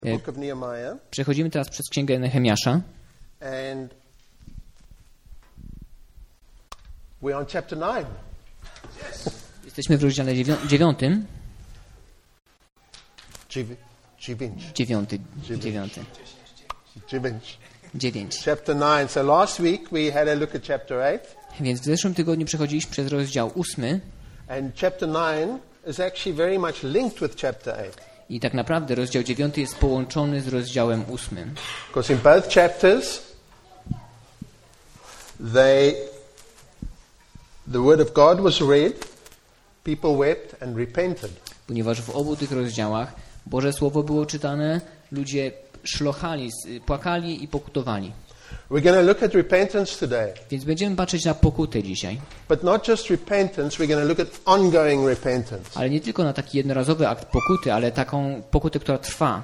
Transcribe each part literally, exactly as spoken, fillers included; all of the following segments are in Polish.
Book of Nehemiah. Przechodzimy teraz przez Księgę Nehemiasza. And we're on chapter nine. Jesteśmy w rozdziale dziewią- dziewiątym. Dziewięć. Dziewiąty. Dziewiąty. Dziewięć. Dziewięć. Chapter nine. So last week we had a look at chapter eight. Więc w zeszłym tygodniu przechodziliśmy przez rozdział ósmy. And chapter nine is actually very much linked with chapter eight. I tak naprawdę rozdział dziewiąty jest połączony z rozdziałem ósmym. Because in both chapters they the word of God was read, people wept and repented. Ponieważ w obu tych rozdziałach Boże Słowo było czytane, ludzie szlochali, płakali i pokutowali. We're going to look at repentance today. Więc będziemy patrzeć na pokutę dzisiaj. But not just repentance, we're going to look at ongoing repentance. Ale nie tylko na taki jednorazowy akt pokuty, ale taką pokutę, która trwa.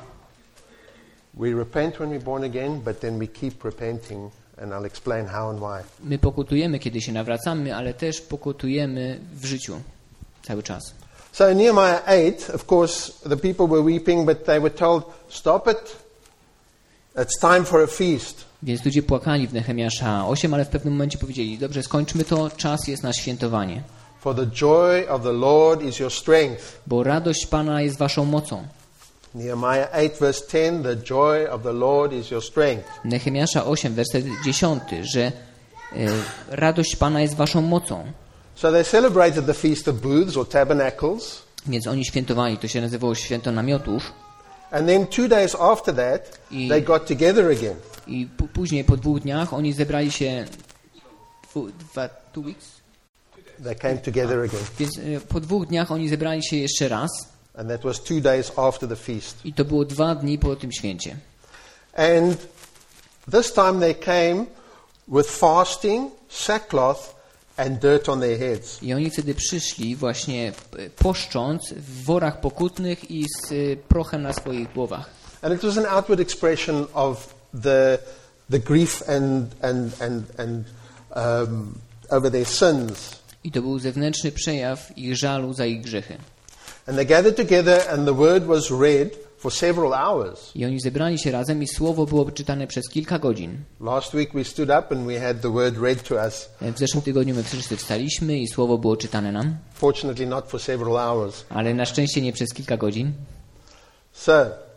We repent when we're born again, but then we keep repenting, and I'll explain how and why. My pokutujemy, kiedy się nawracamy, ale też pokutujemy w życiu cały czas. So in Nehemiah eight, of course, the people were weeping, but they were told, stop it. It's time for a feast. Więc ludzie płakali w Nehemiasza osiem, ale w pewnym momencie powiedzieli, dobrze, skończmy to, czas jest na świętowanie. For the joy of the Lord is your strength. Bo radość Pana jest waszą mocą. Nehemiah eight verse ten, the joy of the Lord is your strength. Nehemiasza osiem, werset dziesiąty, że e, radość Pana jest waszą mocą. So they celebrated the Feast of Booths or Tabernacles. Więc oni świętowali, to się nazywało święto namiotów. And then two days after that, I- they got together again. I p- później, po dwóch dniach, oni zebrali się... Dwu, dwa, two weeks? They came together again. Więc e, po dwóch dniach oni zebrali się jeszcze raz. And that was two days after the feast. I to było dwa dni po tym święcie. And this time they came with fasting, sackcloth, and dirt on their heads. I oni wtedy przyszli właśnie e, poszcząc w worach pokutnych i z e, prochem na swoich głowach. And it was an outward expression of the the grief and and and and um, over their sins. I to był zewnętrzny przejaw ich żalu za ich grzechy. And they gathered together, and the word was read for several hours. I oni zebrali się razem i słowo było czytane przez kilka godzin. Last week we stood up and we had the word read to us. W zeszłym tygodniu my wszyscy wstaliśmy i słowo było czytane nam, Fortunately, not for several hours. ale na szczęście nie przez kilka godzin. So,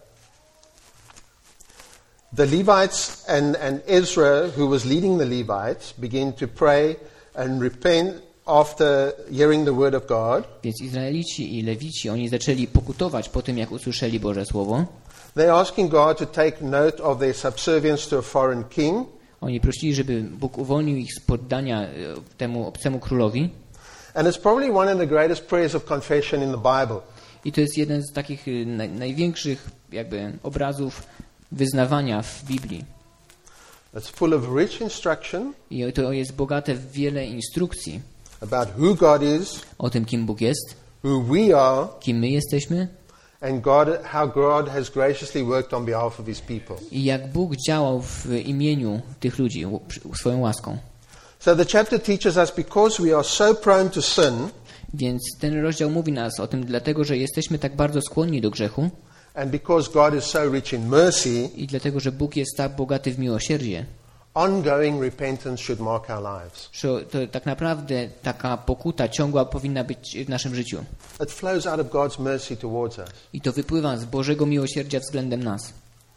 the Levites and, and Ezra, who was leading the Levites, began to pray and repent after hearing the word of God. Więc Izraelici i Lewici, oni zaczęli pokutować po tym, jak usłyszeli Boże Słowo. They're asking God to take note of their subservience to a foreign king. Oni prosili, żeby Bóg uwolnił ich z poddania e, temu obcemu królowi. And it's probably one of the greatest prayers of confession in the Bible. I to jest jeden z takich e, naj, największych jakby obrazów wyznawania w Biblii. It's full of rich instruction I to jest bogate w wiele instrukcji about who God is, o tym, kim Bóg jest, who we are, kim my jesteśmy and God, how God has graciously worked on behalf of His people. i jak Bóg działał w imieniu tych ludzi ł- swoją łaską. So the chapter teaches us because we are so prone to sin, Więc ten rozdział mówi nas o tym dlatego, że jesteśmy tak bardzo skłonni do grzechu and because God is so rich in mercy, i dlatego, że Bóg jest tak bogaty w miłosierdzie, ongoing repentance should mark our lives. że to tak naprawdę taka pokuta ciągła powinna być w naszym życiu. It flows out of God's mercy towards us. I to wypływa z Bożego miłosierdzia względem nas.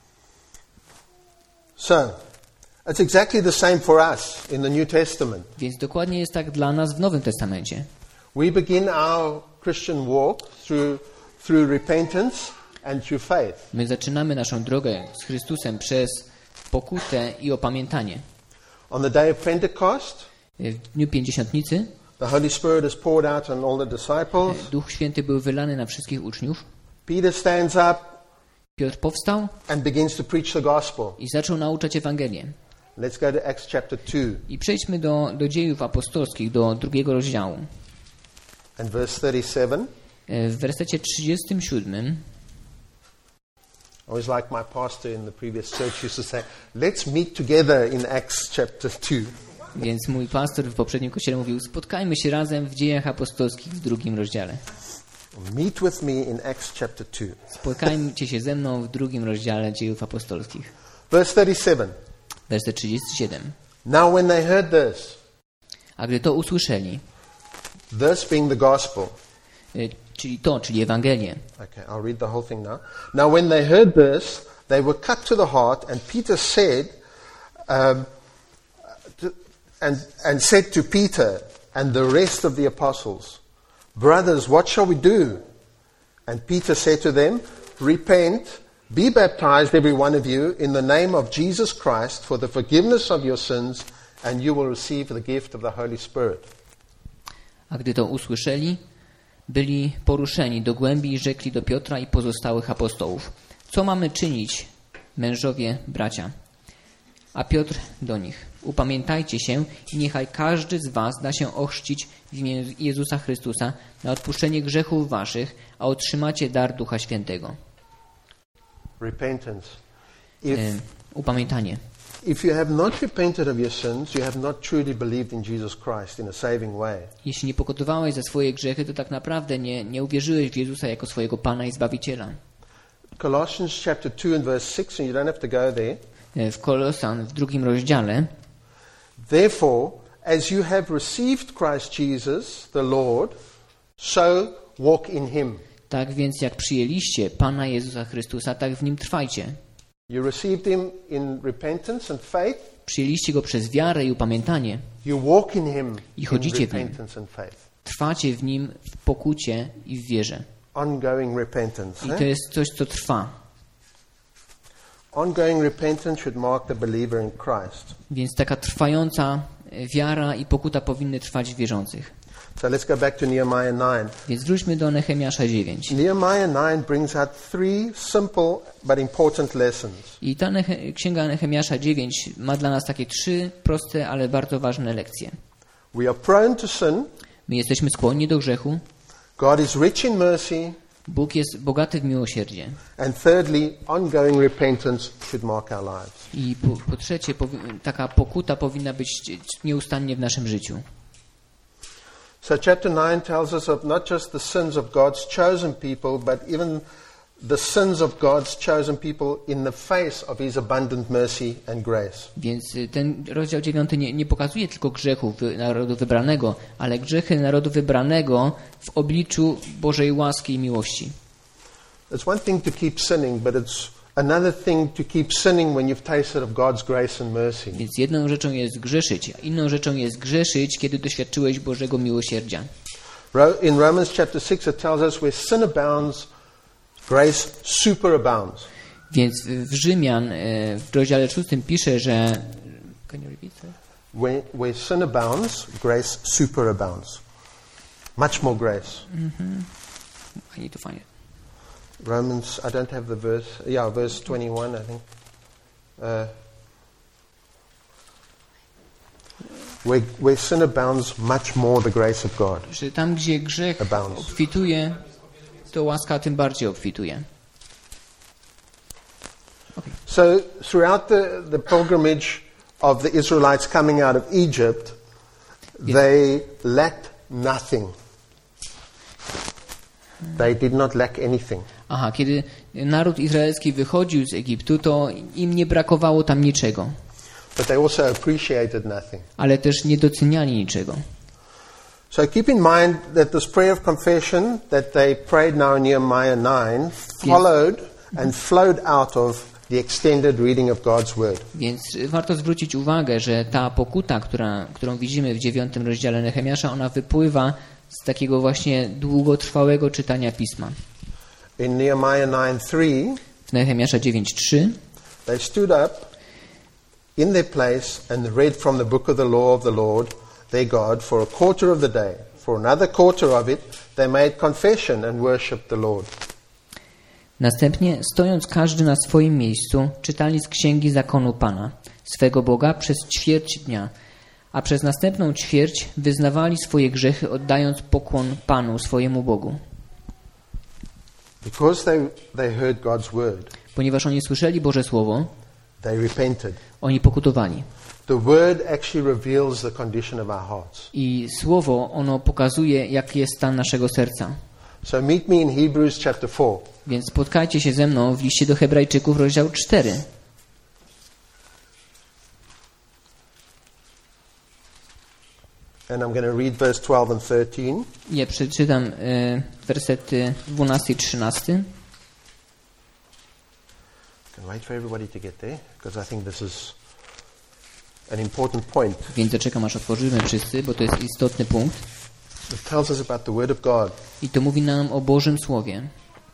So, it's exactly the same for us in the New Testament. Więc dokładnie jest tak dla nas w Nowym Testamencie. We begin our Christian walk through, through repentance and through faith. My zaczynamy naszą drogę z Chrystusem przez pokutę i opamiętanie. On the day of Pentecost, W dniu Pięćdziesiątnicy the Holy Spirit is poured out on all the disciples. Duch Święty był wylany na wszystkich uczniów. Peter stands up Piotr powstał and begins to preach the gospel. i zaczął nauczać Ewangelię. Let's go to Acts chapter two I przejdźmy do, do dziejów apostolskich, do drugiego rozdziału. and verse thirty-seven. W wersecie trzydziestym siódmym I always like my pastor in the previous church used to say, let's meet together in Acts chapter two. Więc mój pastor w poprzednim kościele mówił, spotkajmy się razem w dziejach apostolskich w drugim rozdziale. Meet with me in Acts chapter two. Spotkajcie się ze mną w drugim rozdziale Dziejów Apostolskich. Verse thirty-seven. Werset trzydziesty siódmy. Now when they heard this, A gdy to usłyszeli, this being the gospel. y, czyli to, czyli Ewangelię. Okay, I'll read the whole thing now. Now when they heard this, they were cut to the heart, and Peter said, um, to, and, and said to Peter and the rest of the apostles, brothers, what shall we do? And Peter said to them, repent, be baptized every one of you in the name of Jesus Christ for the forgiveness of your sins, and you will receive the gift of the Holy Spirit. A gdy to usłyszeli, byli poruszeni do głębi i rzekli do Piotra i pozostałych apostołów: co mamy czynić, mężowie, bracia? A Piotr do nich: upamiętajcie się i niechaj każdy z was da się ochrzcić w imię Jezusa Chrystusa na odpuszczenie grzechów waszych, a otrzymacie dar Ducha Świętego. Repentance. If, E, upamiętanie. if you have not repented of your sins, you have not truly believed in Jesus Christ in a saving way. Jeśli nie pokutowałeś za swoje grzechy, to tak naprawdę nie, nie uwierzyłeś w Jezusa jako swojego Pana i Zbawiciela. Colossians chapter two and verse six, and you don't have to go there. E, w Kolosan, w drugim rozdziale: Therefore, as you have received Christ Jesus, the Lord, so walk in him. tak więc jak przyjęliście Pana Jezusa Chrystusa, tak w Nim trwajcie. You received him in repentance and faith. Przyjęliście Go przez wiarę i upamiętanie. You walk in him I in chodzicie w nim. repentance and faith. Trwacie w Nim w pokucie i w wierze. Ongoing repentance. I eh? to jest coś, co trwa. Ongoing repentance should mark the believer in Christ. Więc taka trwająca wiara i pokuta powinny trwać w wierzących. So let's go back to Nehemiah nine. Więc wróćmy do Nehemiasza dziewięć. Nehemiah nine brings out three simple but important lessons. I ta Nehe- księga Nehemiasza dziewięć ma dla nas takie trzy proste, ale bardzo ważne lekcje. We are prone to sin. My jesteśmy skłonni do grzechu. God is rich in mercy. Bóg jest bogaty w miłosierdzie. And thirdly, ongoing repentance should mark our lives. I po, po trzecie, powi- taka pokuta powinna być nieustannie w naszym życiu. So chapter nine tells us of not just the sins of God's chosen people, but even the sins of God's chosen people in the face of his abundant mercy and grace. Więc y, ten rozdział dziewiąty nie, nie pokazuje tylko grzechów wy- narodu wybranego, ale grzechy narodu wybranego w obliczu Bożej łaski i miłości. It's one thing to keep sinning, but it's another thing to keep sinning when you've tasted of God's grace and mercy. Więc jedną rzeczą jest grzeszyć, a inną rzeczą jest grzeszyć, kiedy doświadczyłeś Bożego miłosierdzia. Ro- In Romans chapter six it tells us where sin abounds, grace superabounds. Więc w w Rzymian e, w rozdziale szóstym pisze, że... Can you repeat, sir? Where, where sin abounds, grace superabounds. Much more grace. I need to find it. Romans, I don't have the verse. Yeah, verse twenty-one, I think. Uh, where, where sin abounds, much more the grace of God. Że tam, gdzie grzech Abounds. obfituje, to łaska tym bardziej obfituje. So throughout the, the pilgrimage of the Israelites coming out of Egypt, they lacked nothing. They did not lack anything. Aha, kiedy naród izraelski wychodził z Egiptu, to im nie brakowało tam niczego, But they also appreciated nothing. ale też nie doceniali niczego. So keep in mind that this prayer of confession that they prayed now in Nehemiah nine followed and flowed out of the extended reading of God's Word. Więc warto zwrócić uwagę, że ta pokuta, która, którą widzimy w dziewiątym rozdziale Nehemiasza, ona wypływa z takiego właśnie długotrwałego czytania Pisma. In Nehemiah nine three, W Nehemiasza dziewięć trzy they stood up in their place and read from the book of the law of the Lord their God for a quarter of the day. For another quarter of it, they made confession and worshipped the Lord. Następnie, stojąc każdy na swoim miejscu, czytali z księgi zakonu Pana, swego Boga, przez ćwierć dnia, a przez następną ćwierć wyznawali swoje grzechy, oddając pokłon Panu, swojemu Bogu. Because they, they heard God's word, Ponieważ oni słyszeli Boże Słowo, they repented. oni pokutowali. The word actually reveals the condition of our hearts. I Słowo, ono pokazuje, jaki jest stan naszego serca. So meet me in Hebrews chapter four. Więc spotkajcie się ze mną w liście do Hebrajczyków, rozdział cztery. And I'm going to read verse twelve and thirteen. Ja przeczytam y, wersety dwunasty i trzynasty. Can wait for everybody to get there, because I think this is an important point. Więc zaczekam, aż otworzymy wszyscy, bo to jest istotny punkt. It tells us about the Word of God. I to mówi nam o Bożym Słowie.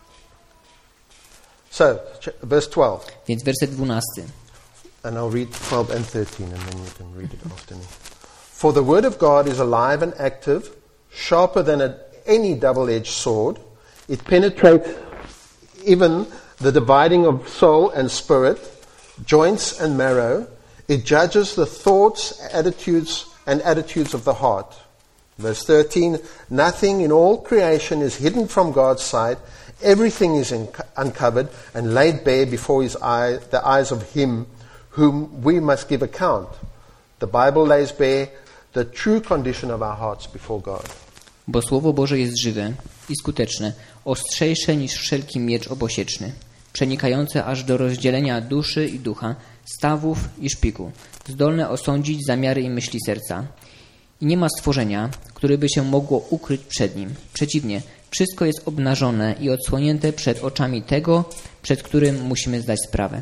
So, verse twelve. Więc werset dwunasty. And I'll read twelve and thirteen, and then you can read it after me. For the Word of God is alive and active, sharper than a, any double-edged sword. It penetrates even the dividing of soul and spirit, joints and marrow. It judges the thoughts, attitudes, and attitudes of the heart. Verse thirteen, nothing in all creation is hidden from God's sight. Everything is in, uncovered and laid bare before his eye, the eyes of him whom we must give account. The Bible lays bare the true condition of our hearts before God. Bo Słowo Boże jest żywe i skuteczne, ostrzejsze niż wszelki miecz obosieczny, przenikające aż do rozdzielenia duszy i ducha, stawów i szpiku, zdolne osądzić zamiary i myśli serca. I nie ma stworzenia, które by się mogło ukryć przed nim. Przeciwnie, wszystko jest obnażone i odsłonięte przed oczami tego, przed którym musimy zdać sprawę.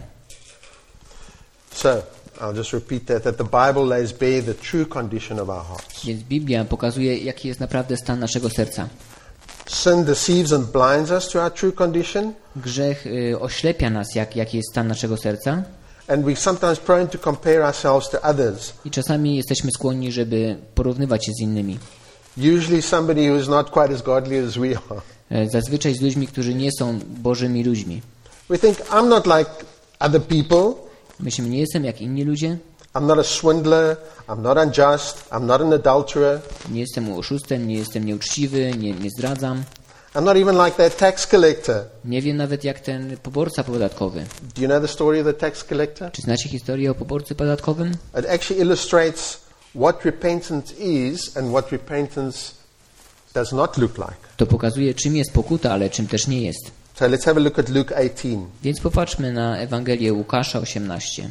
So, I'll just repeat that, that the Bible lays bare the true condition of our hearts. Więc Biblia pokazuje, jaki jest naprawdę stan naszego serca. Sin deceives and blinds us to our true condition. Grzech y, oślepia nas, jak, jaki jest stan naszego serca. And we're sometimes prone to compare ourselves to others. I czasami jesteśmy skłonni, żeby porównywać się z innymi. Usually somebody who is not quite as godly as we are. Zazwyczaj z ludźmi, którzy nie są Bożymi ludźmi. We think, I'm not like other people. Myślimy, nie jestem jak inni ludzie. I'm not a swindler. I'm not unjust. I'm not an adulterer. Nie jestem oszustem, nie jestem nieuczciwy, nie, nie zdradzam. I'm not even like that tax collector. Nie wiem nawet jak ten poborca podatkowy. Do you know the story of the tax collector? Czy znacie historię o poborcy podatkowym? It actually illustrates what repentance is and what repentance does not look like. To pokazuje, czym jest pokuta, ale czym też nie jest. So let's have a look at Luke eighteen. Więc popatrzmy na Ewangelię Łukasza osiemnaście.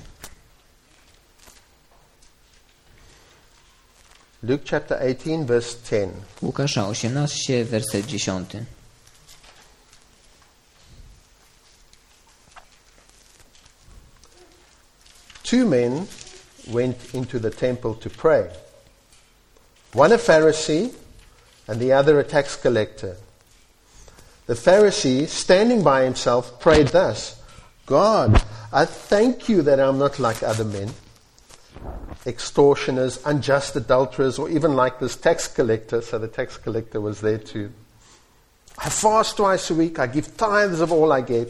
Luke chapter eighteen, verse ten. Łukasza osiemnaście, werset dziesiąty. Two men went into the temple to pray. One a Pharisee and the other a tax collector. The Pharisee, standing by himself, prayed thus, God, I thank you that I'm not like other men, extortioners, unjust adulterers, or even like this tax collector. So the tax collector was there too. I fast twice a week. I give tithes of all I get.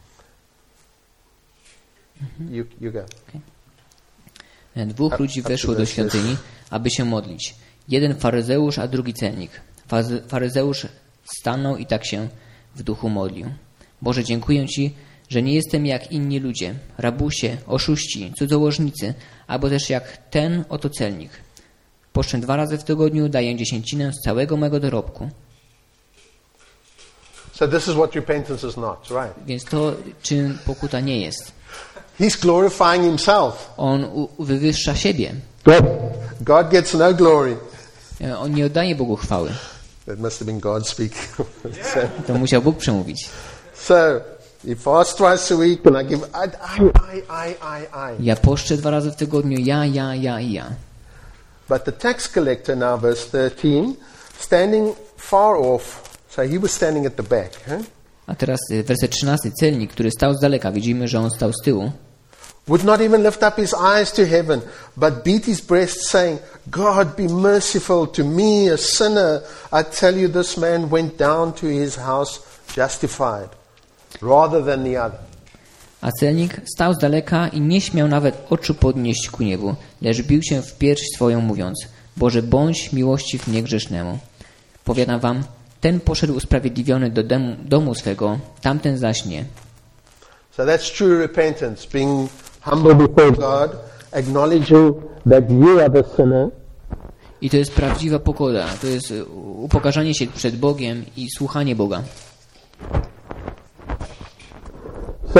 Mm-hmm. You, you go. Okay. Dwóch ludzi weszło do świątyni, aby się modlić. Jeden faryzeusz, a drugi celnik. Faryzeusz stanął i tak się w duchu modlił. Boże, dziękuję Ci, że nie jestem jak inni ludzie, rabusie, oszuści, cudzołożnicy, albo też jak ten oto celnik. Poszczę dwa razy w tygodniu, daję dziesięcinę z całego mego dorobku. So this is what repentance is not, right? Więc to, czym pokuta nie jest. He's glorifying himself. On u- wywyższa siebie. God, God gets no glory. On nie oddaje Bogu chwały. That must have been God speaking. To musiał Bóg przemówić. So, he fasts twice a week and I give I, I, I, I, I, I. Ja poszczę dwa razy w tygodniu, ja, ja, ja i ja. But the tax collector now, verse thirteen, standing far off, so he was standing at the back. Huh? A teraz werset trzynasty. Celnik, który stał z daleka, widzimy, że on stał z tyłu. Would not even lift up his eyes to heaven, but beat his breast, saying, God, be merciful to me, a sinner. I tell you, this man went down to his house justified, rather than the other. A celnik stał z daleka i nie śmiał nawet oczu podnieść ku niebu, lecz bił się w pierś swoją, mówiąc, Boże, bądź miłościw mnie grzesznemu. Powiadam wam, ten poszedł usprawiedliwiony do domu, domu swego, tamten zaś nie. So that's true repentance, being humble before God, acknowledging that you are the sinner, I to jest prawdziwa pokoda. To jest upokarzanie się przed Bogiem i słuchanie Boga. So,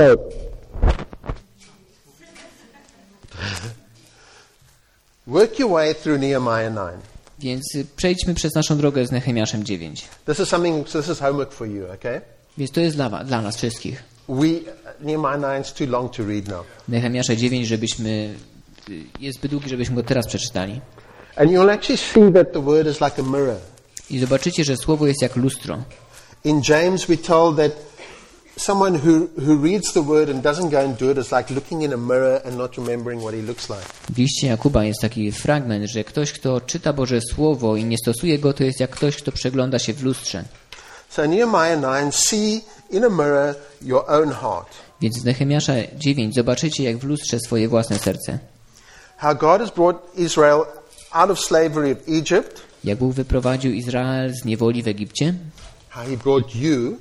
work your way through Nehemiah nine. Więc przejdźmy przez naszą drogę z Nehemiaszem dziewięć. This is something. This is homework for you, okay? Więc to jest dla, dla nas wszystkich. We Nehemiah nine is too long to read now. Nehemiasza dziewięć, żebyśmy jest zbyt długi, żebyśmy go teraz przeczytali. And you'll actually see that the word is like a mirror. I zobaczycie, że słowo jest jak lustro. In James we're told that someone who, who reads the word and doesn't go and do it is like looking in a mirror and not remembering what he looks like. W liście Jakuba jest taki fragment, że ktoś, kto czyta Boże Słowo i nie stosuje go, to jest jak ktoś, kto przegląda się w lustrze. So Nehemiah nine, see in a mirror your own heart. Więc z Nehemiasza dziewięć zobaczycie jak w lustrze swoje własne serce. How God has brought Israel out of slavery of Egypt. Jak Bóg wyprowadził Izrael z niewoli w Egipcie. How he brought you,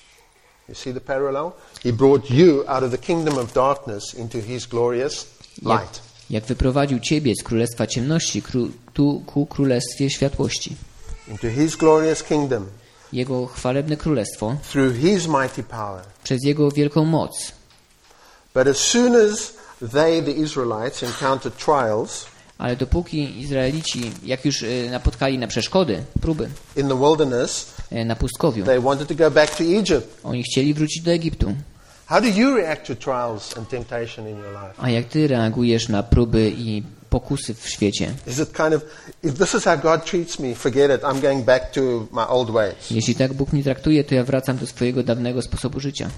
you see the parallel? He brought you out of the kingdom of darkness into his glorious Jak, light. jak wyprowadził ciebie z królestwa ciemności kru, tu, ku królestwie światłości. Into his glorious kingdom. Jego chwalebne królestwo Through his mighty power. przez Jego wielką moc. But as soon as they, the Israelites, encountered trials Ale dopóki Izraelici, jak już y, napotkali na przeszkody, próby in the wilderness, y, na pustkowiu, they wanted to go back to Egypt. oni chcieli wrócić do Egiptu. How do you react to trials and temptation in your life? A jak ty reagujesz na próby i pokusy w świecie? Is it kind of, if this is how God treats me, forget it, I'm going back to my old ways. Jeśli tak Bóg mnie traktuje, to ja wracam do swojego dawnego sposobu życia.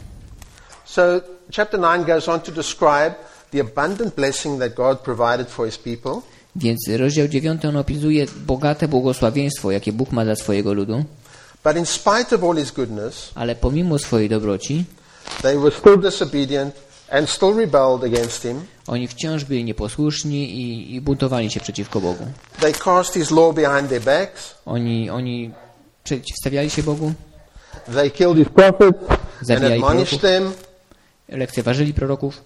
So chapter nine goes on to describe the abundant blessing that God provided for his people. Więc rozdział dziewiąty on opisuje bogate błogosławieństwo, jakie Bóg ma dla swojego ludu. But in spite of all his goodness, Ale pomimo swojej dobroci, they were still disobedient and still rebelled against him. oni wciąż byli nieposłuszni i, i buntowali się przeciwko Bogu. They cast his law behind their backs. Oni, oni przeciwstawiali się Bogu, They killed his prophets and zabijali admonished proroków, them. lekceważyli proroków.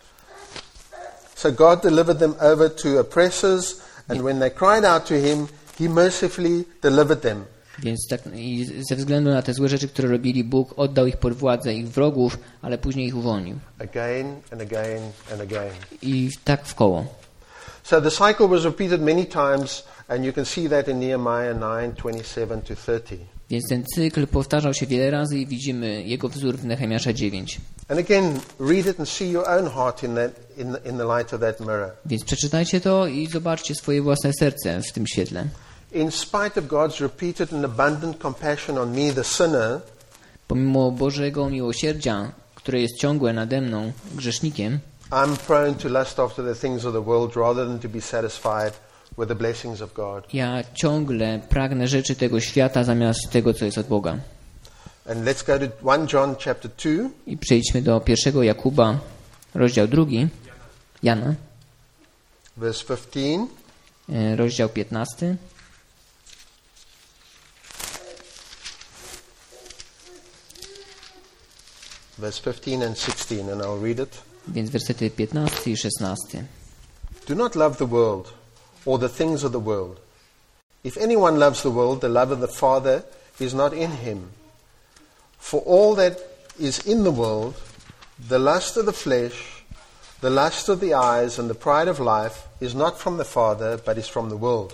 So God delivered them over to oppressors, and when they cried out to him, he mercifully delivered them. Więc tak, i ze względu na te złe rzeczy, które robili, Bóg oddał ich pod władzę ich wrogów, ale później ich uwolnił. Again and again and again. I tak w koło. So the cycle was repeated many times, and you can see that in Nehemiah nine, twenty-seven to thirty. Więc ten cykl powtarzał się wiele razy i widzimy jego wzór w Nehemiasza dziewięć. And again, read it and see your own heart in that, in the, in the light of that mirror. Więc przeczytajcie to i zobaczcie swoje własne serce w tym świetle. In spite of God's repeated and abundant compassion on me, the sinner, Pomimo Bożego miłosierdzia, które jest ciągłe nade mną, grzesznikiem, I'm prone to lust after the things of the world rather than to be satisfied with the blessings of God. ja ciągle pragnę rzeczy tego świata zamiast tego, co jest od Boga. And let's go to First John chapter two. I przejdźmy do pierwszego Jakuba, rozdział drugi, Jana, Verse fifteen. e, rozdział piętnasty. Verse fifteen and sixteen, and I'll read it. Więc wersety piętnasty i szesnasty. Do not love the world or the things of the world. If anyone loves the world, the love of the Father is not in him. For all that is in the world, the lust of the flesh, the lust of the eyes, and the pride of life is not from the Father, but is from the world.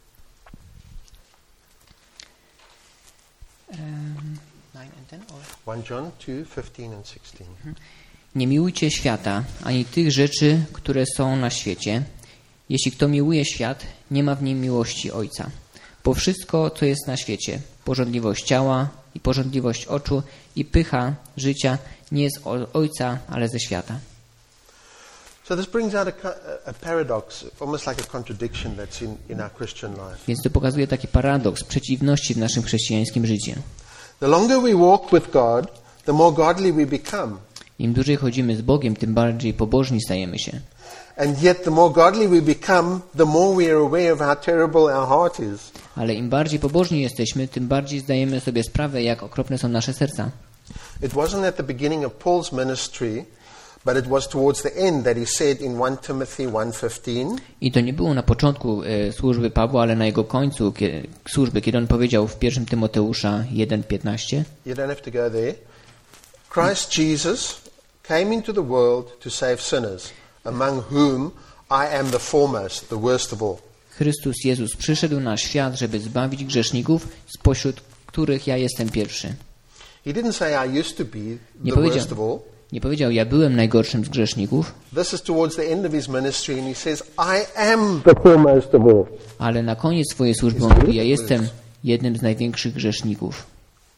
Um, nine and ten, or... First John two, fifteen and sixteen. Nie miłujcie świata, ani tych rzeczy, które są na świecie. Jeśli kto miłuje świat, nie ma w nim miłości Ojca. Bo wszystko, co jest na świecie, pożądliwość ciała i pożądliwość oczu i pycha życia, nie jest od Ojca, ale ze świata. So this brings out a, a paradox, almost like a contradiction that's in, in our Christian life. Więc to pokazuje taki paradoks przeciwności w naszym chrześcijańskim życiu. The longer we walk with God, the more godly we become. Im dłużej chodzimy z Bogiem, tym bardziej pobożni stajemy się. And yet the more godly we become, the more we are aware of how terrible our heart is. Ale im bardziej pobożni jesteśmy, tym bardziej zdajemy sobie sprawę, jak okropne są nasze serca. It wasn't at the beginning of Paul's ministry, But it was towards the end that he said in First Timothy one fifteen. I to nie było na początku e, służby Pawła, ale na jego końcu kie, służby, kiedy on powiedział w pierwszym Tymoteusza jeden piętnaście. You don't have to go there. Christ Jesus came into the world to save sinners, among whom I am the foremost, the worst of all. Chrystus Jezus przyszedł na świat, żeby zbawić grzeszników, spośród których ja jestem pierwszy. He didn't say I used to be Nie the powiedział, worst of all. nie powiedział, ja byłem najgorszym z grzeszników, This is towards the end of his ministry and he says I am the foremost of all. ale na koniec swojej służby on mówi, ja jestem jednym z największych grzeszników.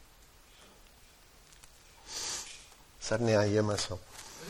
Suddenly I hear myself.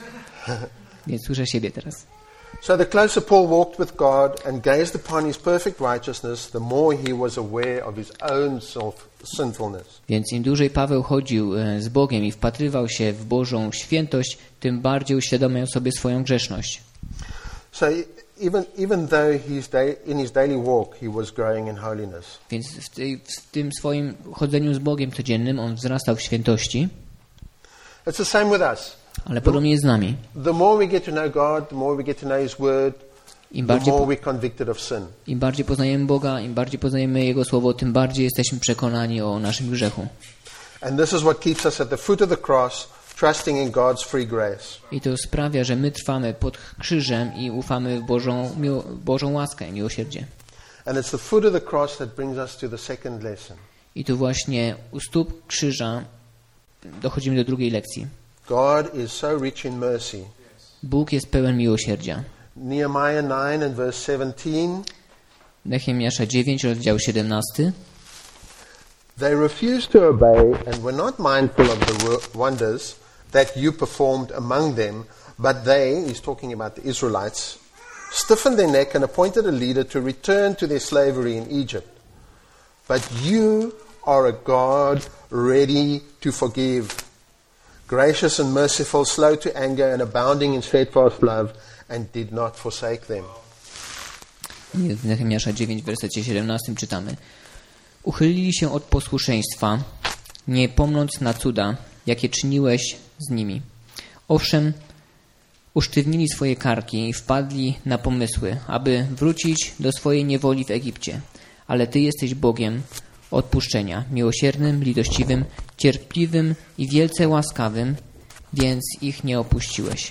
Więc słyszę siebie teraz. So the closer Paul walked with God and gazed upon his perfect righteousness, the more he was aware of his own self sinfulness. Więc im dłużej Paweł chodził z Bogiem i wpatrywał się w Bożą świętość, tym bardziej uświadamiał sobie swoją grzeszność. So even even though he's day, in his daily walk he was growing in holiness. Więc w, tej, w tym swoim chodzeniu z Bogiem codziennym on wzrastał w świętości, It's the same with us. ale podobnie jest z nami. The more we get to know God, the more we get to know his word, Im the bardziej, more we're convicted of sin. Im bardziej poznajemy Boga, im bardziej poznajemy Jego Słowo, tym bardziej jesteśmy przekonani o naszym grzechu. And this is what keeps us at the foot of the cross, trusting in God's free grace. I to sprawia, że my trwamy pod krzyżem i ufamy w Bożą, miło, Bożą łaskę i miłosierdzie. And it's the foot of the cross that brings us to the second lesson. I tu właśnie u stóp krzyża dochodzimy do drugiej lekcji. God is so rich in mercy. Bóg jest pełen miłosierdzia. Nehemiah nine and verse seventeen. Nehemiasza dziewięć, rozdział siedemnasty. They refused to obey and were not mindful of the wonders that you performed among them, but they, he's talking about the Israelites, stiffened their neck and appointed a leader to return to their slavery in Egypt. But you are a God ready to forgive, gracious and merciful, slow to anger and abounding in steadfast love, and did not forsake them. W Nehemiasza dziewięć, w wersecie siedemnastym czytamy: Uchylili się od posłuszeństwa, nie pomnąc na cuda, jakie czyniłeś z nimi. Owszem, usztywnili swoje karki i wpadli na pomysły, aby wrócić do swojej niewoli w Egipcie. Ale Ty jesteś Bogiem odpuszczenia, miłosiernym, litościwym, cierpliwym i wielce łaskawym, więc ich nie opuściłeś.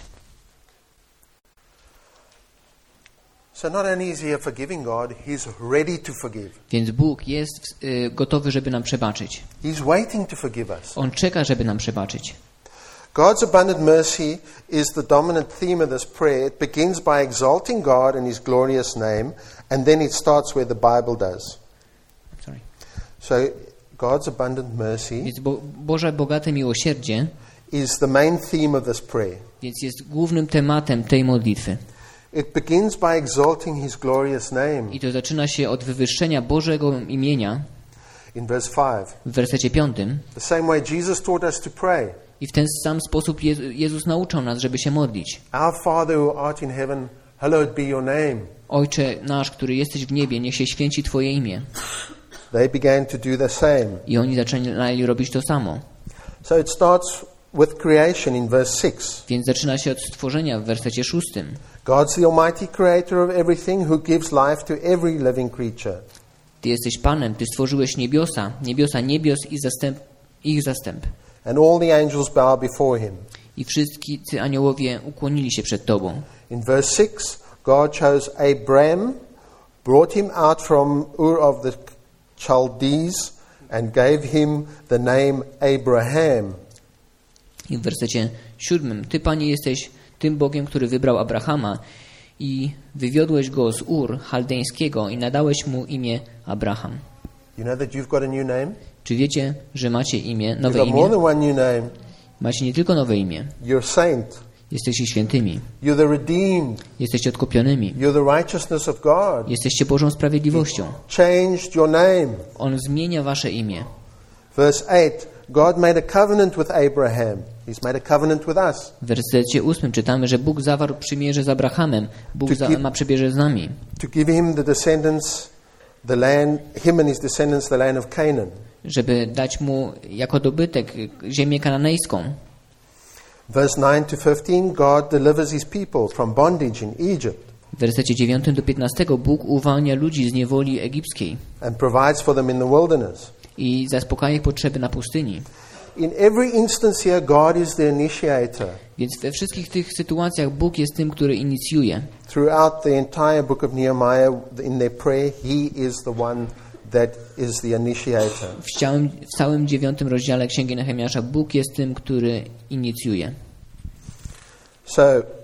So not only is he a forgiving God, he's ready to forgive. Więc Bóg jest y, gotowy, żeby nam przebaczyć. He's waiting to forgive us. On czeka, żeby nam przebaczyć. God's abundant mercy is the dominant theme of this prayer. It begins by exalting God in his glorious name, and then it starts where the Bible does. Sorry. So God's abundant mercy Więc Bo- Boże bogate miłosierdzie is the main theme of this prayer. więc jest głównym tematem tej modlitwy. It begins by exalting his glorious name. I to zaczyna się od wywyższenia Bożego imienia In verse five. w wersecie piątym. The same way Jesus taught us to pray. I w ten sam sposób Jezu, Jezus nauczał nas, żeby się modlić. Our Father who art in heaven, hallowed be your name. Ojcze nasz, który jesteś w niebie, niech się święci Twoje imię. They began to do the same. I oni zaczęli robić to samo. So it starts with creation in verse six. Więc zaczyna się od stworzenia w wersecie szóstym. God's the almighty creator of everything who gives life to every living creature. Ty jesteś Panem, Ty stworzyłeś niebiosa, niebiosa niebios i zastęp, ich zastęp. And all the angels bow before him. I wszyscy aniołowie ukłonili się przed Tobą. In verse six, God chose Abram, brought him out from Ur of the Chaldees, and gave him the name Abraham. I w wersecie siódmym. Ty, Panie, jesteś tym Bogiem, który wybrał Abrahama i wywiodłeś go z Ur Chaldeńskiego i nadałeś mu imię Abraham. You know that you've got a new name? Czy wiecie, że macie imię, You've nowe got more imię? than one new name. Macie nie tylko nowe imię. You're a saint. Jesteście świętymi. You're the redeemed. Jesteście odkupionymi. You're the righteousness of God. Jesteście Bożą sprawiedliwością. Changed your name. On zmienia wasze imię. Verse eight, God made a covenant with Abraham. He's made a covenant with us. W wersecie ósmym czytamy, że Bóg zawarł przymierze z Abrahamem. Bóg za, ma przymierze z nami. To give him the descendants, the land, him and his descendants, the land of Canaan. Żeby dać mu jako dobytek ziemię kananejską. Verse nine to fifteen, God delivers his people from bondage in Egypt W wersecie dziewiątym do piętnastego Bóg uwalnia ludzi z niewoli egipskiej and provides for them in the wilderness. i zaspokaja ich potrzeby na pustyni. In every instance here, God is the initiator. Więc we wszystkich tych sytuacjach Bóg jest tym, który inicjuje. Throughout the entire book of Nehemiah, in their prayer, he is the one that is the initiator. W całym, w całym dziewiątym rozdziale Księgi Nehemiasza Bóg jest tym, który inicjuje. So,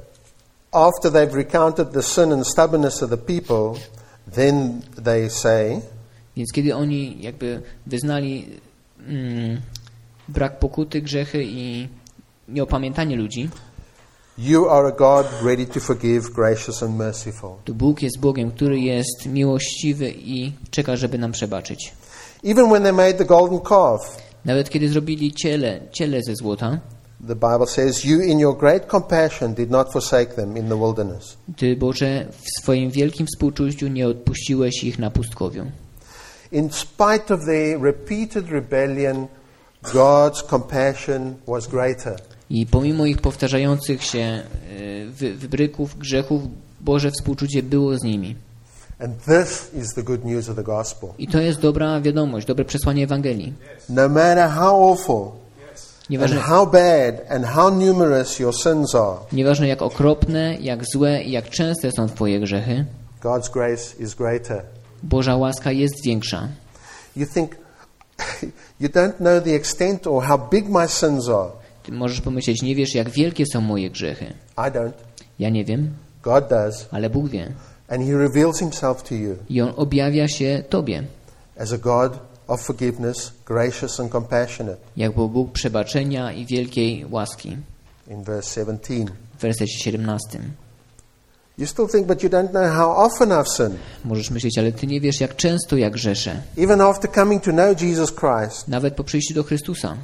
after they've recounted the sin and stubbornness of the people, then they say, Więc kiedy oni jakby wyznali mm, brak pokuty, grzechy i nieopamiętanie ludzi, you are a God ready to forgive, gracious and merciful. to Bóg jest Bogiem, który jest miłościwy i czeka, żeby nam przebaczyć. Even when they made the golden calf, Nawet kiedy zrobili ciele, ciele ze złota, the Bible says, you in your great compassion did not forsake them in the wilderness. Ty, Boże, w swoim wielkim współczuciu nie odpuściłeś ich na pustkowiu. In spite of their repeated rebellion, God's compassion was greater. I pomimo ich powtarzających się y, wy, wybryków, grzechów, Boże współczucie było z nimi. And this is the good news of the gospel. I to jest dobra wiadomość, dobre przesłanie Ewangelii. No matter how awful and Nieważne, how bad and how numerous your sins are, nieważne jak okropne, jak złe i jak częste są Twoje grzechy, God's grace is greater. Boża łaska jest większa. You think, you don't know the extent or how big my sins are. Ty możesz pomyśleć, nie wiesz jak wielkie są moje grzechy. I don't. Ja nie wiem, God does. ale Bóg wie. And he reveals himself to you I On objawia się Tobie, as a God of forgiveness, gracious and compassionate. jako Bóg przebaczenia i wielkiej łaski. In verse seventeen. W wersecie siedemnastym. You still think, but you don't know how often I've sinned. Możesz myśleć, ale Ty nie wiesz jak często ja grzeszę. Even after coming to know Jesus Christ. Nawet po przyjściu do Chrystusa.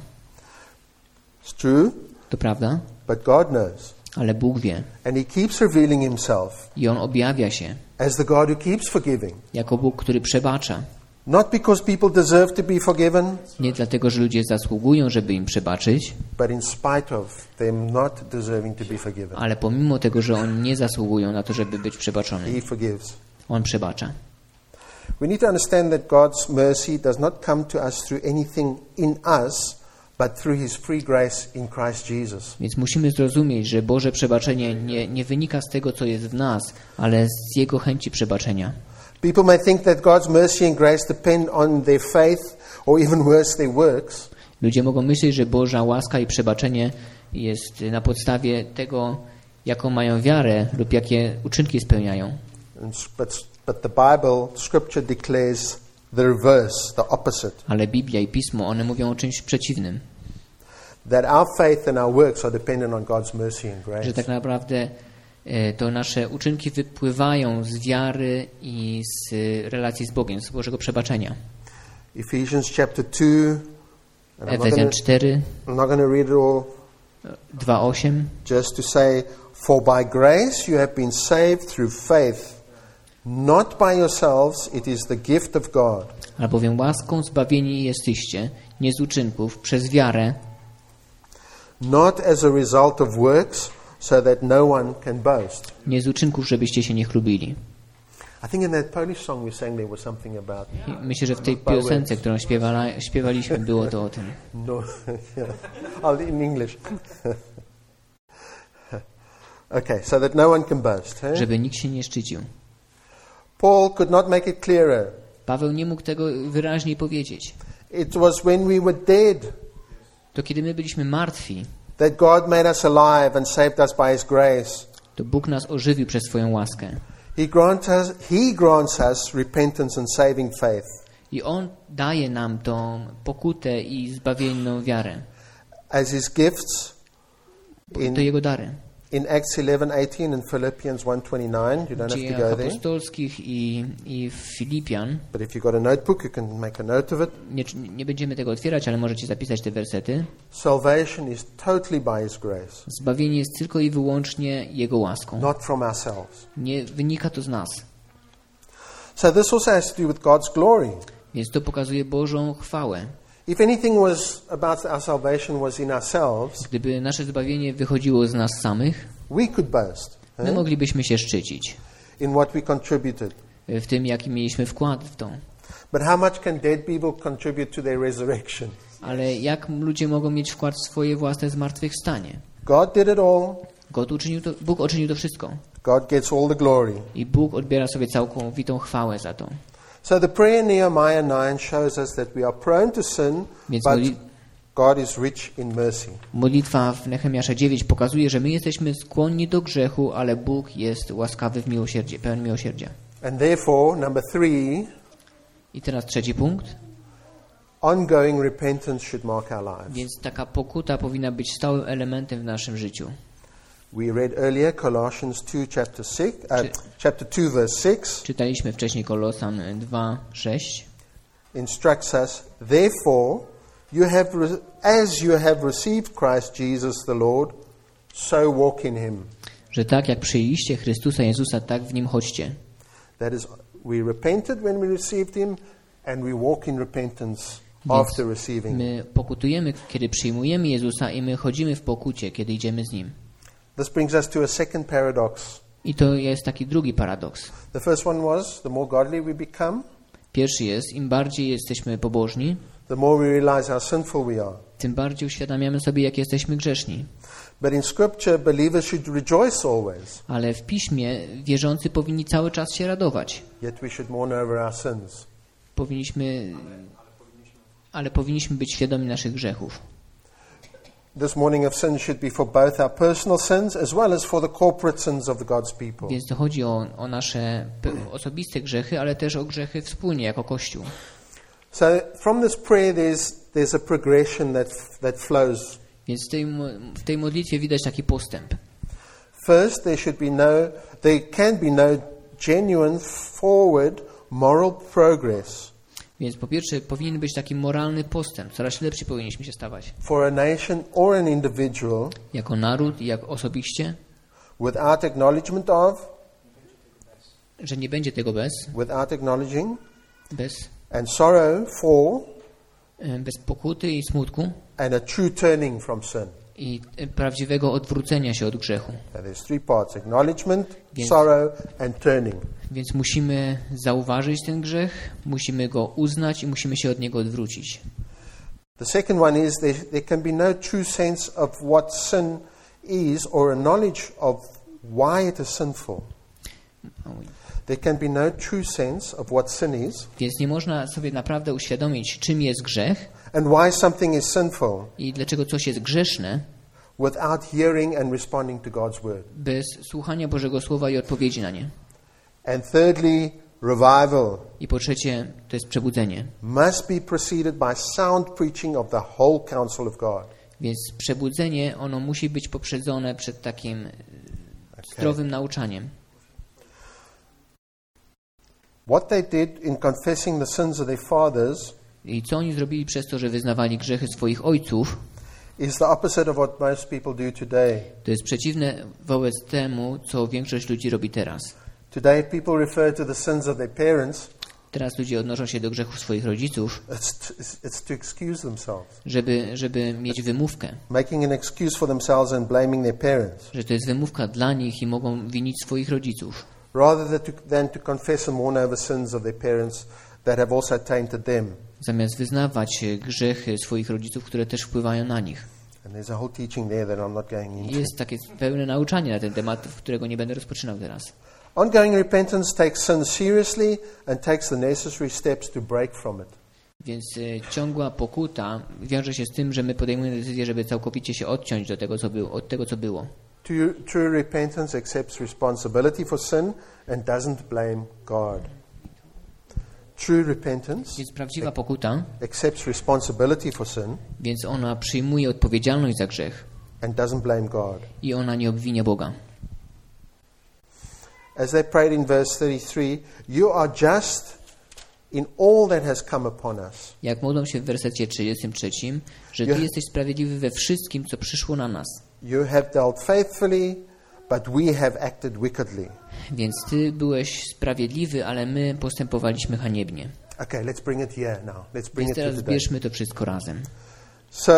It's true, To prawda? but God knows. Ale Bóg wie. And he keeps revealing himself I On objawia się as the God who keeps forgiving. jako Bóg, który przebacza. Not because people deserve to be forgiven, Nie dlatego, że ludzie zasługują, żeby im przebaczyć, but in spite of them not deserving to be forgiven. ale pomimo tego, że oni nie zasługują na to, żeby być przebaczony, He forgives. On przebacza. We need to understand that God's mercy does not come to us through anything in us, but through his free grace in Christ Jesus. Więc musimy zrozumieć, że Boże przebaczenie nie, nie wynika z tego, co jest w nas, ale z Jego chęci przebaczenia. People may think that God's mercy and grace depend on their faith or even worse, their works. Ludzie mogą myśleć, że Boża łaska i przebaczenie jest na podstawie tego, jaką mają wiarę lub jakie uczynki spełniają. But, but the Bible, Scripture declares the reverse, the opposite. Ale Biblia i Pismo, one mówią o czymś przeciwnym. That our faith and our works are dependent on God's mercy and grace. Że tak naprawdę e, to nasze uczynki wypływają z wiary i z relacji z Bogiem, z Bożego przebaczenia. Ephesians chapter two. Efezjan cztery, I'm not going to read it all. dwa osiem. Just to say, for by grace you have been saved through faith, not by yourselves, it is the gift of God. Albowiem łaską zbawieni jesteście, nie z uczynków, przez wiarę, Not as a result of works, so that no one can boast. nie z uczynków, żebyście się nie chlubili. I think in that Polish song we sang there was something about I myślę, że w tej piosence, którą śpiewala, śpiewaliśmy, było to o tym. no. I'll in English. Okay, so that no one can boast. Eh? Żeby nikt się nie szczycił. Paul could not make it clearer. Paweł nie mógł tego wyraźniej powiedzieć. It was when we were dead To kiedy my byliśmy martwi, that God made us alive and saved us by his grace. to Bóg nas ożywił przez swoją łaskę. He grants us, he grants us repentance and saving faith. I On daje nam tą pokutę i zbawienną wiarę. As his gifts in, To Jego dary. in Acts eleven eighteen and Philippians one twenty-nine. You don't have to Dziejach go there. apostolskich i, i Filipian. But if you've got a notebook, you can make a note of it. Nie, nie będziemy tego otwierać, ale możecie zapisać te wersety. Salvation is totally by his grace, Zbawienie jest tylko i wyłącznie Jego łaską. not from ourselves. Nie wynika to z nas. So this also has to do with God's glory. Więc to pokazuje Bożą chwałę. If anything was about our salvation was in ourselves, Gdyby nasze zbawienie wychodziło z nas samych, we could boast my eh, moglibyśmy się szczycić in what we contributed. w tym, jaki mieliśmy wkład w to. But how much can dead people contribute to their resurrection? Ale jak ludzie mogą mieć wkład w swoje własne zmartwychwstanie? God did it all. God uczynił to, Bóg uczynił to wszystko. God gets all the glory. I Bóg odbiera sobie całkowitą chwałę za to. So the prayer in Nehemiah nine shows us that we are prone to sin, Więc but modli- God is rich in mercy. Modlitwa w Nehemiasza dziewięć pokazuje, że my jesteśmy skłonni do grzechu, ale Bóg jest łaskawy w miłosierdzie, pełen miłosierdzia. And therefore, number three, I teraz trzeci punkt. ongoing repentance should mark our lives. Więc taka pokuta powinna być stałym elementem w naszym życiu. We read earlier Colossians two, chapter six, uh, chapter two, verse six, Czytaliśmy wcześniej Kolosan dwa, sześć. instructs us, therefore, you have, re- as you have received Christ Jesus the Lord, so walk in him. Że tak jak przyjęliście Chrystusa Jezusa, tak w Nim chodźcie. That is, we repented when we received him, and we walk in repentance after receiving him. My pokutujemy, kiedy przyjmujemy Jezusa i my chodzimy w pokucie, kiedy idziemy z Nim. This brings us to a second paradox. I to jest taki drugi paradoks. The first one was, the more godly we become, Pierwszy jest, im bardziej jesteśmy pobożni, the more we realize how sinful we are. tym bardziej uświadamiamy sobie, jak jesteśmy grzeszni. But in Scripture, believers should rejoice always, Ale w Piśmie wierzący powinni cały czas się radować. yet we should mourn over our sins. Powinniśmy, ale powinniśmy być świadomi naszych grzechów. This mourning of sin should be for both our personal sins as well as for the corporate sins of the God's people. Więc to chodzi o, o nasze pe- osobiste grzechy, ale też o grzechy wspólnie, jako Kościół. So from this prayer, there's, there's a progression that, that flows. Więc w tej, mo- w tej modlitwie widać taki postęp. First, there should be no, there can be no genuine forward moral progress Więc po pierwsze powinien być taki moralny postęp. Coraz lepsi powinniśmy się stawać. for a nation or an individual Jako naród i jak osobiście, without acknowledgement of, że nie będzie tego bez, without acknowledging, bez, and sorrow for, e, bez pokuty i smutku and a true turning from sin. i e, prawdziwego odwrócenia się od grzechu. So there's three parts: acknowledgement, Yes. sorrow, and turning. Więc musimy zauważyć ten grzech, musimy go uznać i musimy się od niego odwrócić. The second one is there, there can be no true sense of what sin is or a knowledge of why it is sinful. There can be no true sense of what sin is Więc nie można sobie naprawdę uświadomić, czym jest grzech and why something is sinful i dlaczego coś jest grzeszne, without hearing and responding to God's word. bez słuchania Bożego Słowa i odpowiedzi na nie. And thirdly, revival I po trzecie, to jest przebudzenie. must be preceded by sound preaching of the whole counsel of God. Więc przebudzenie, ono musi być poprzedzone przed takim e, zdrowym nauczaniem. What they did in confessing the sins of their fathers I co oni zrobili przez to, że wyznawali grzechy swoich ojców, is the opposite of what most people do today. to jest przeciwne wobec temu, co większość ludzi robi teraz. Today people refer to the sins of their parents. Teraz ludzie odnoszą się do grzechów swoich rodziców, It's to, it's to excuse themselves, żeby, żeby mieć wymówkę, making an excuse for themselves and blaming their parents, że to jest wymówka dla nich i mogą winić swoich rodziców, rather than to, than to confess and mourn over sins of their parents that have also tainted them. zamiast wyznawać grzechy swoich rodziców, które też wpływają na nich. And there's a whole teaching there that I'm not going into. Jest takie pełne nauczanie na ten temat, którego nie będę rozpoczynał teraz. Ongoing repentance takes sin seriously and takes the necessary steps to break from it. Więc y, ciągła pokuta wiąże się z tym, że my podejmujemy decyzję, żeby całkowicie się odciąć do tego, co było, od tego, co było. True, true repentance accepts responsibility for sin and doesn't blame God. True repentance Więc prawdziwa pokuta, accepts responsibility for sin więc ona przyjmuje odpowiedzialność za grzech and doesn't blame God. i ona nie obwinia Boga. As they prayed in verse thirty-three, you are just in all that has come upon us. Jak modlą się w wersecie trzydziestym trzecim, że Ty Ja- jesteś sprawiedliwy we wszystkim, co przyszło na nas. You have dealt faithfully, but we have acted wickedly. Więc Ty byłeś sprawiedliwy, ale my postępowaliśmy haniebnie. Okay, let's bring it here now. Let's bring Więc it to teraz today. zbierzmy to wszystko razem. So,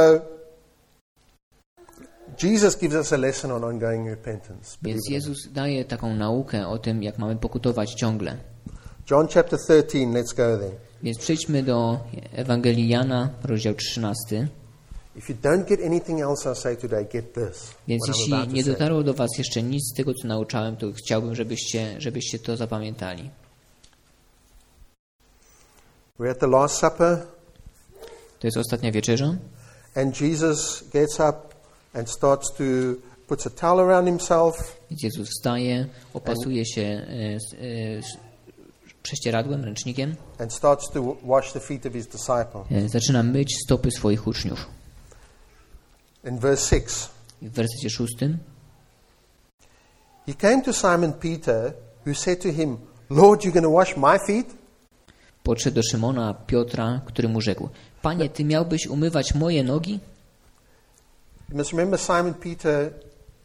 Jesus gives us a lesson on ongoing repentance. Więc Jezus daje taką naukę o tym, jak mamy pokutować ciągle. John chapter thirteen, let's go there. Więc przejdźmy do Ewangelii Jana, rozdział trzynasty. If you don't get anything else I say today, get this. Więc what I'm jeśli about to nie say. dotarło do was jeszcze nic z tego, co nauczałem, to chciałbym, żebyście, żebyście to zapamiętali. We're at the Last Supper, To jest ostatnia wieczerza. and Jesus gets up and starts to puts a towel around himself, Więc Jezus wstaje, opasuje się e, z- e, z- prześcieradłem, ręcznikiem. and starts to wash the feet of his disciple. E, zaczyna myć stopy swoich uczniów. In verse six, I w wersecie szóstym he came to Simon Peter, who said to him, Lord, you're going to wash my feet? podszedł do Szymona Piotra, który mu rzekł: Panie, Ty miałbyś umywać moje nogi? You must remember Simon Peter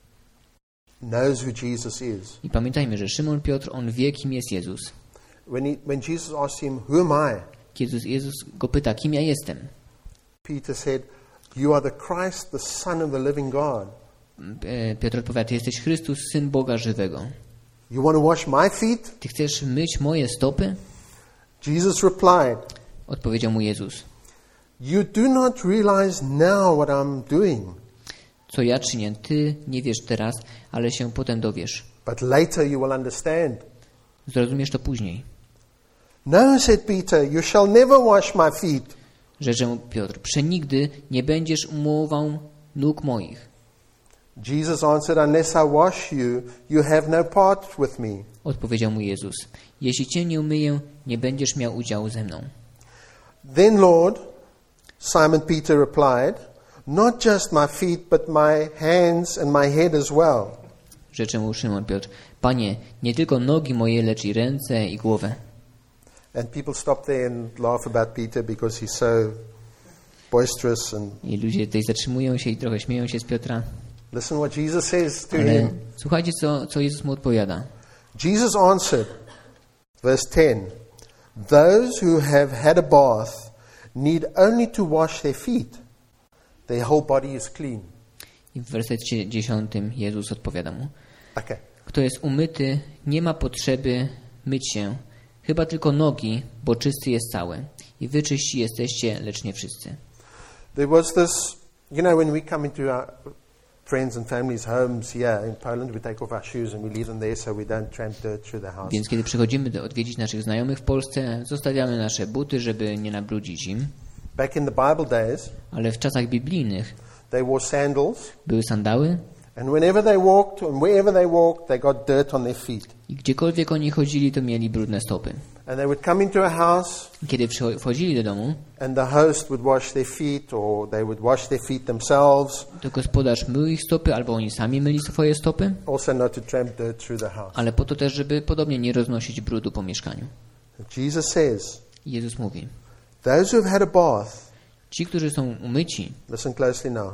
knows who Jesus is. I pamiętajmy, że Szymon Piotr, on wie, kim jest Jezus. When, he, when Jesus asked him, who am I? Kiedy Jezus, Jezus go pyta, kim ja jestem? Peter said, you are the Christ, the Son of the living God. E, Piotr odpowiada: Ty jesteś Chrystus, Syn Boga żywego. You want to wash my feet? Ty chcesz myć moje stopy? Jesus replied, Odpowiedział mu Jezus: you do not realize now what I'm doing, Co ja czynię, Ty nie wiesz teraz, ale się potem dowiesz. but later you will understand. Zrozumiesz to później. No, said Peter, you shall never wash my feet. Rzecze mu Piotr: Przenigdy nie będziesz umywał nóg moich. Jesus answered, unless I wash you, you have no part with me. Odpowiedział mu Jezus: Jeśli Cię nie umyję, nie będziesz miał udziału ze mną. Then, Lord, Simon Peter replied, not just my feet, but my hands and my head as well. Rzecze mu Szymon Piotr: Panie, nie tylko nogi moje, lecz i ręce i głowę. And people stop there and laugh about Peter because he's so boisterous. And I ludzie tutaj zatrzymują się i trochę śmieją się z Piotra. listen what Jesus says to Ale him. słuchajcie, co, co Jezus mu odpowiada. Jesus answered, verse ten, those who have had a bath need only to wash their feet. Their whole body is clean. I w wersecie dziesiątym Jezus odpowiada mu: Okay. Kto jest umyty, nie ma potrzeby myć się, chyba tylko nogi, bo czysty jest cały. I wy czyści jesteście, lecz nie wszyscy. There was this, you know, when we come into our friends and families' homes here in Poland, we take off our shoes and we leave them there so we don't tramp dirt through the house. Więc kiedy przychodzimy do odwiedzić naszych znajomych w Polsce, zostawiamy nasze buty, żeby nie nabrudzić im. Back in the Bible days, Ale w czasach biblijnych they wore sandals, były sandały and whenever they walked and wherever they walked, they got dirt on their feet. i gdziekolwiek oni chodzili, to mieli brudne stopy. And they would come into a house, I kiedy przycho- wchodzili do domu, and the host would wash their feet, or they would wash their feet themselves, to gospodarz mył ich stopy, albo oni sami myli swoje stopy, also not to tramp dirt through the house. ale po to też, żeby podobnie nie roznosić brudu po mieszkaniu. Jesus says, I Jezus mówi: those who have had a bath, Ci, którzy są umyci, listen closely now,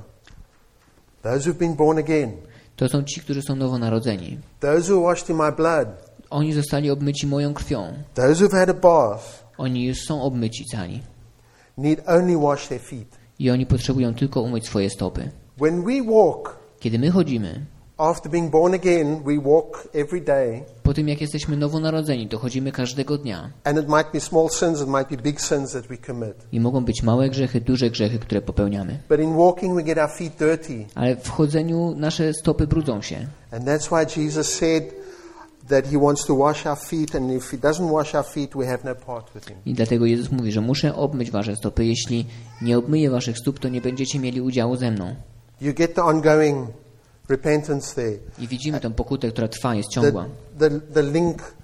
those who've been born again, to są ci, którzy są nowonarodzeni. those who are washed in my blood, Oni zostali obmyci moją krwią. those who've had a bath, Oni już są obmyci cali. need only wash their feet. I oni potrzebują tylko umyć swoje stopy. When we walk, Kiedy my chodzimy, after being born again, we walk every day, po tym jak jesteśmy nowonarodzeni, to chodzimy każdego dnia. and it might be small sins, it might be big sins that we commit. I mogą być małe grzechy, duże grzechy, które popełniamy. But in walking, we get our feet dirty. Ale w chodzeniu nasze stopy brudzą się. And that's why Jesus said that he wants to wash our feet, and if he doesn't wash our feet, we have no part with him. I dlatego Jezus mówi, że muszę obmyć wasze stopy. Jeśli nie obmyję waszych stóp, to nie będziecie mieli udziału ze mną. You get the ongoing repentance there. I widzimy tę pokutę, która trwa, jest The, ciągła. the, the link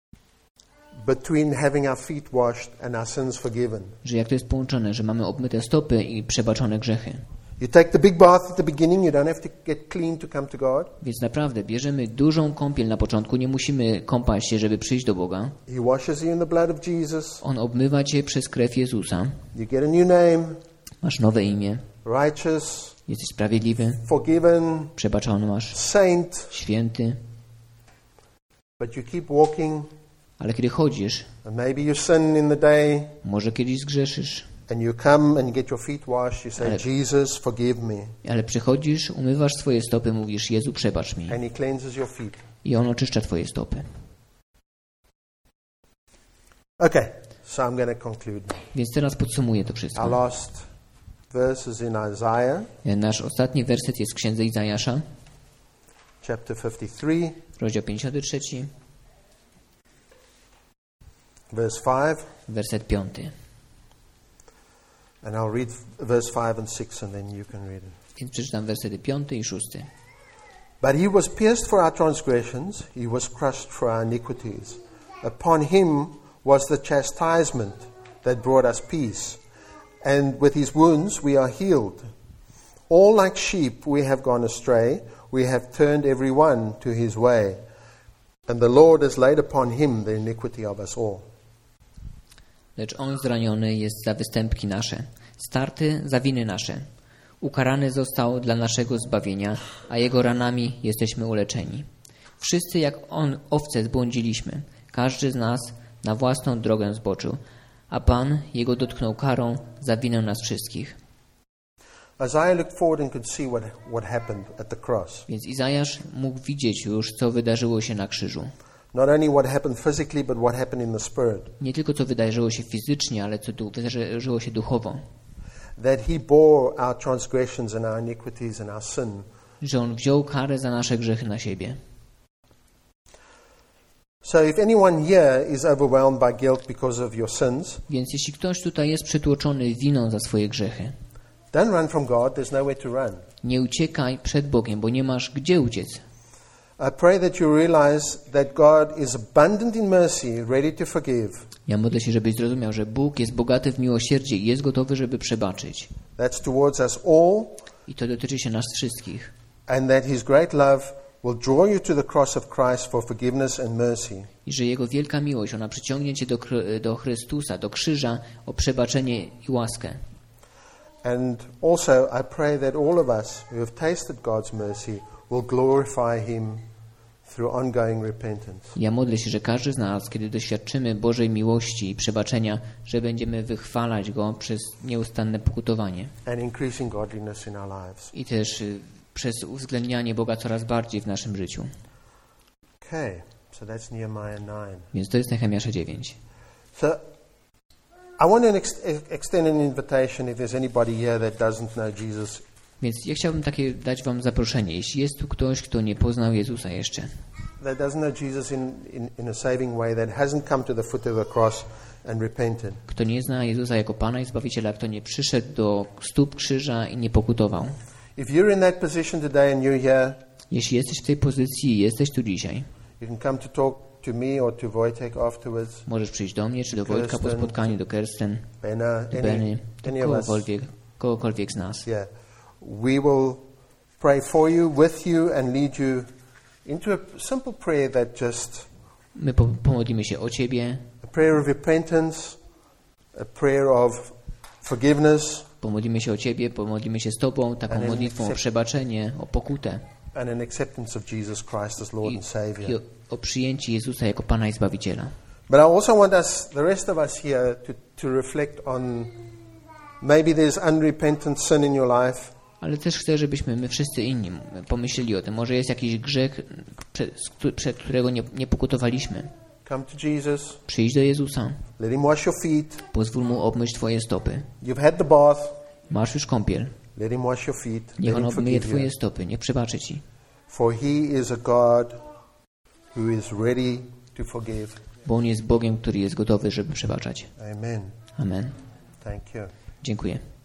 between having our feet washed and our sins forgiven. Że jak to jest połączone, że mamy obmyte stopy i przebaczone grzechy. You take the big bath at the beginning, you don't have to get clean to come to God. Więc naprawdę bierzemy dużą kąpiel na początku, nie musimy kąpać się, żeby przyjść do Boga. He washes you in the blood of Jesus. On obmywa cię przez krew Jezusa. You get a new name, Masz nowe imię, righteous, jesteś sprawiedliwy, forgiven, przebaczony masz, saint. święty. But you keep walking Ale kiedy chodzisz, and maybe you sin in the day, może kiedyś zgrzeszysz, and you come and get your feet washed, you say, Ale- Jesus, forgive me. ale przychodzisz, umywasz swoje stopy, mówisz, Jezu, przebacz mi. And he cleanses your feet. I On oczyszcza twoje stopy. Okay, so I'm going to conclude. Więc teraz podsumuję to Our wszystko. last verse is in Isaiah, Nasz ostatni werset jest w Księdze Izajasza, chapter fifty-three, rozdział pięćdziesiąty trzeci, verse five. werset piąty. And I'll read verse five and six, and then you can read it. Więc przeczytam wersety piąty i szósty. But he was pierced for our transgressions, he was crushed for our iniquities. Upon him was the chastisement that brought us peace, and with his wounds we are healed. All like sheep we have gone astray, we have turned every one to his way, and the Lord has laid upon him the iniquity of us all. Lecz On zraniony jest za występki nasze, starty za winy nasze. Ukarany został dla naszego zbawienia, a Jego ranami jesteśmy uleczeni. Wszyscy jak On owce zbłądziliśmy, każdy z nas na własną drogę zboczył, a Pan Jego dotknął karą za winę nas wszystkich. Isaiah looked forward and could see what, what happened at the cross. Więc Izajasz mógł widzieć już, co wydarzyło się na krzyżu. Not only what happened physically, but what happened in the spirit. Nie tylko co wydarzyło się fizycznie, ale co du- wydarzyło się duchowo. That he bore our transgressions and our iniquities and our sin. Że On wziął karę za nasze grzechy na siebie. So if anyone here is overwhelmed by guilt because of your sins, Więc jeśli ktoś tutaj jest przytłoczony winą za swoje grzechy, don't run from God. There's nowhere to run. nie uciekaj przed Bogiem, bo nie masz gdzie uciec. I pray that you realize that God is abundant in mercy, ready to forgive. Ja modlę się, żebyś zrozumiał, że Bóg jest bogaty w miłosierdzie i jest gotowy, żeby przebaczyć. That's towards us all, I to dotyczy się nas wszystkich. and that his great love will draw you to the cross of Christ for forgiveness and mercy. I że Jego wielka miłość, ona przyciągnie cię do, Chry- do Chrystusa, do krzyża o przebaczenie i łaskę. And also I pray that all of us who have tasted God's mercy will glorify him through ongoing repentance. Ja modlę się, że każdy z nas, kiedy doświadczymy Bożej miłości i przebaczenia, że będziemy wychwalać Go przez nieustanne pokutowanie. And increasing godliness in our lives. I też y, przez uwzględnianie Boga coraz bardziej w naszym życiu. Okay, so that's Nehemiah nine. Więc to jest Nehemiasza dziewięć. So I want to ex- extend an invitation if there's anybody here that doesn't know Jesus. Więc ja chciałbym takie dać wam zaproszenie. Jeśli jest tu ktoś, kto nie poznał Jezusa jeszcze, That doesn't know Jesus in, in, in a saving way, that hasn't come to the foot of the cross and repented. kto nie zna Jezusa jako Pana i Zbawiciela, kto nie przyszedł do stóp krzyża i nie pokutował. If you're in that position today and you're here, Jeśli jesteś w tej pozycji i jesteś tu dzisiaj, you can come to talk to me or to Wojtek afterwards. możesz przyjść do mnie, czy do Wojtka po Kirsten, spotkaniu, do Kirsten, Benna, do any, Benny, do any of us. kogokolwiek, kogokolwiek z nas. Yeah. We will pray for you, with you, and lead you into a simple prayer that just, My po- pomodlimy się o Ciebie, a prayer of repentance, a prayer of forgiveness, pomodlimy się o Ciebie, pomodlimy się z Tobą, taką And then modlitwą o accept- przebaczenie, o pokutę and an acceptance of Jesus Christ as Lord i, and i Savior. o, o przyjęcie Jezusa jako Pana i Zbawiciela. But I also want us, the rest of us here, to, to reflect on maybe there's unrepentant sin in your life. Ale też chcę, żebyśmy my wszyscy inni pomyśleli o tym. Może jest jakiś grzech, przed, przed którego nie, nie pokutowaliśmy. Come to Jesus, Przyjdź do Jezusa, let him wash your feet. pozwól Mu obmyć Twoje stopy. You've had the bath, Masz już kąpiel, let him wash your feet. niech Let On him obmyje forgive Twoje you. stopy, niech przebaczy Ci. For he is a God who is ready to forgive. Bo On jest Bogiem, który jest gotowy, żeby przebaczać. Amen. Amen. Thank you. Dziękuję.